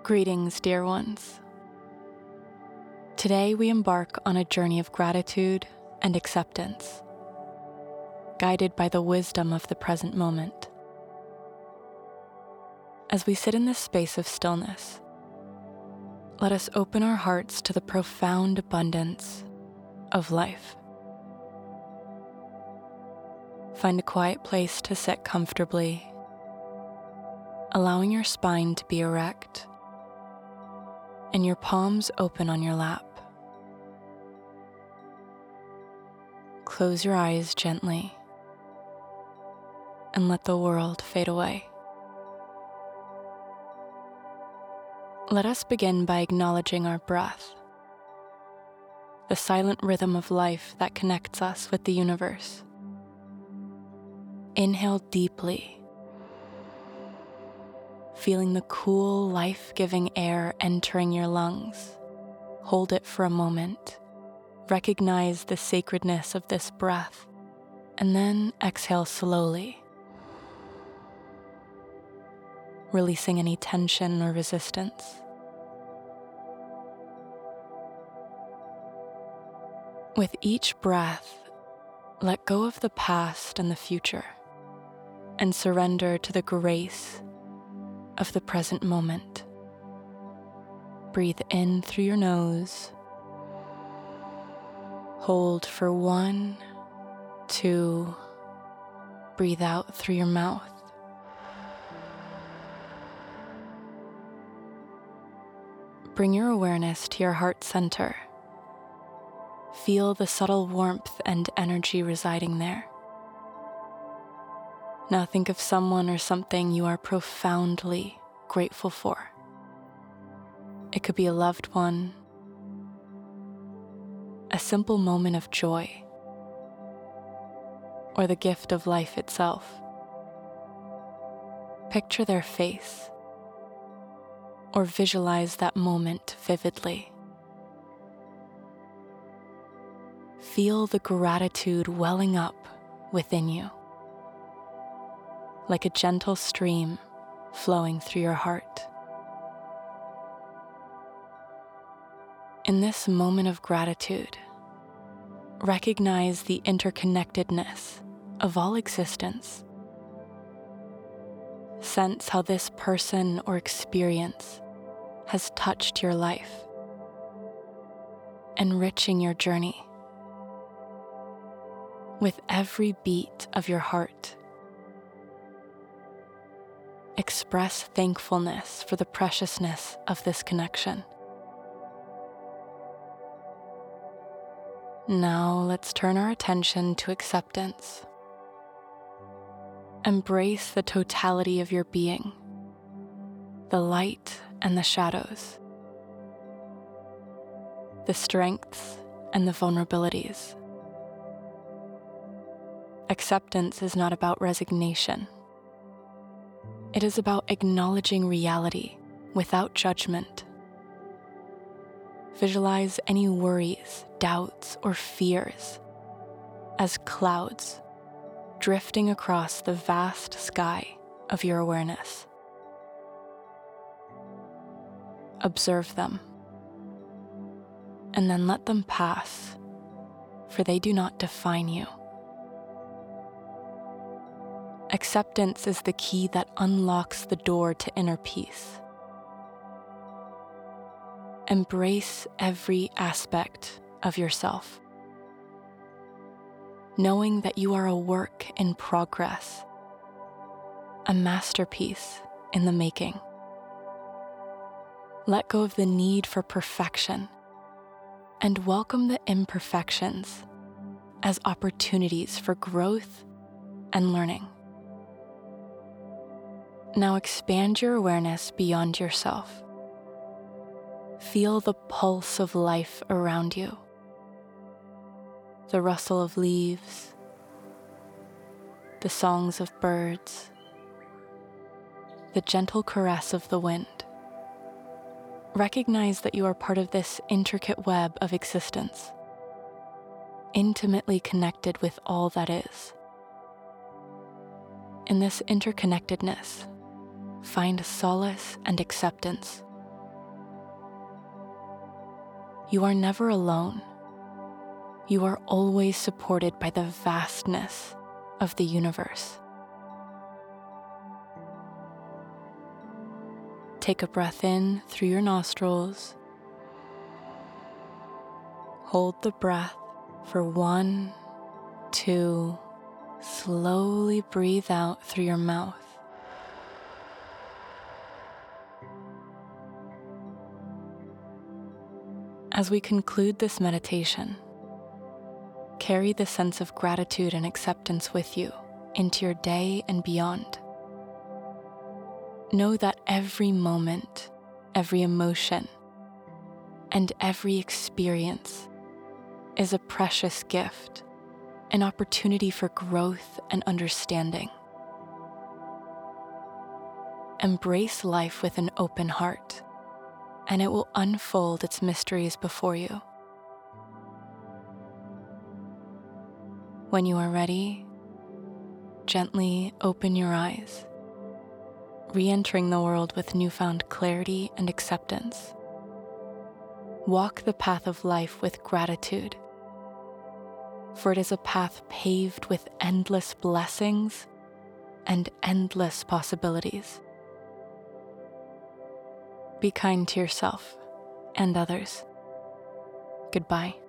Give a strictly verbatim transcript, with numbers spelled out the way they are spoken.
Greetings, dear ones. Today we embark on a journey of gratitude and acceptance, guided by the wisdom of the present moment. As we sit in this space of stillness, let us open our hearts to the profound abundance of life. Find a quiet place to sit comfortably, allowing your spine to be erect and your palms open on your lap. Close your eyes gently and let the world fade away. Let us begin by acknowledging our breath, the silent rhythm of life that connects us with the universe. Inhale deeply, feeling the cool, life-giving air entering your lungs. Hold it for a moment. Recognize the sacredness of this breath, and then exhale slowly, releasing any tension or resistance. With each breath, let go of the past and the future, and surrender to the grace of the present moment. Breathe in through your nose. Hold for one, two. Breathe out through your mouth. Bring your awareness to your heart center. Feel the subtle warmth and energy residing there. Now think of someone or something you are profoundly grateful for. It could be a loved one, a simple moment of joy, or the gift of life itself. Picture their face, or visualize that moment vividly. Feel the gratitude welling up within you, like a gentle stream flowing through your heart. In this moment of gratitude, recognize the interconnectedness of all existence. Sense how this person or experience has touched your life, enriching your journey. With every beat of your heart, express thankfulness for the preciousness of this connection. Now let's turn our attention to acceptance. Embrace the totality of your being, the light and the shadows, the strengths and the vulnerabilities. Acceptance is not about resignation. It is about acknowledging reality without judgment. Visualize any worries, doubts, or fears as clouds drifting across the vast sky of your awareness. Observe them, and then let them pass, for they do not define you. Acceptance is the key that unlocks the door to inner peace. Embrace every aspect of yourself, knowing that you are a work in progress, a masterpiece in the making. Let go of the need for perfection and welcome the imperfections as opportunities for growth and learning. Now expand your awareness beyond yourself. Feel the pulse of life around you, the rustle of leaves, the songs of birds, the gentle caress of the wind. Recognize that you are part of this intricate web of existence, intimately connected with all that is. In this interconnectedness, find solace and acceptance You are never alone. You are always supported by the vastness of the universe. Take a breath in through your nostrils. Hold the breath for one, two, slowly breathe out through your mouth. As we conclude this meditation, carry the sense of gratitude and acceptance with you into your day and beyond. Know that every moment, every emotion, and every experience is a precious gift, an opportunity for growth and understanding. Embrace life with an open heart, and it will unfold its mysteries before you. When you are ready, gently open your eyes, re-entering the world with newfound clarity and acceptance. Walk the path of life with gratitude, for it is a path paved with endless blessings and endless possibilities. Be kind to yourself and others. Goodbye.